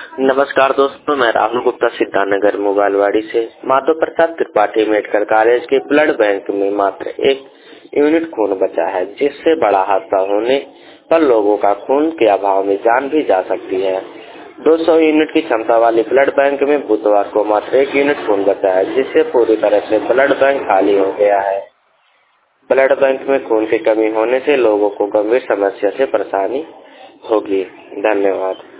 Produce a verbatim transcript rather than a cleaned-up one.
नमस्कार दोस्तों, मैं राहुल गुप्ता सिद्धार्थनगर मोबाइलवाड़ी से। माधव प्रसाद त्रिपाठी मेडिकल कॉलेज के ब्लड बैंक में मात्र एक यूनिट खून बचा है, जिससे बड़ा हादसा होने पर लोगों का खून के अभाव में जान भी जा सकती है। दो सौ यूनिट की क्षमता वाली ब्लड बैंक में बुधवार को मात्र एक यूनिट खून बचा है, जिससे पूरी तरह से ब्लड बैंक खाली हो गया है। ब्लड बैंक में खून की कमी होने से लोगों को गंभीर समस्या से परेशानी होगी। धन्यवाद।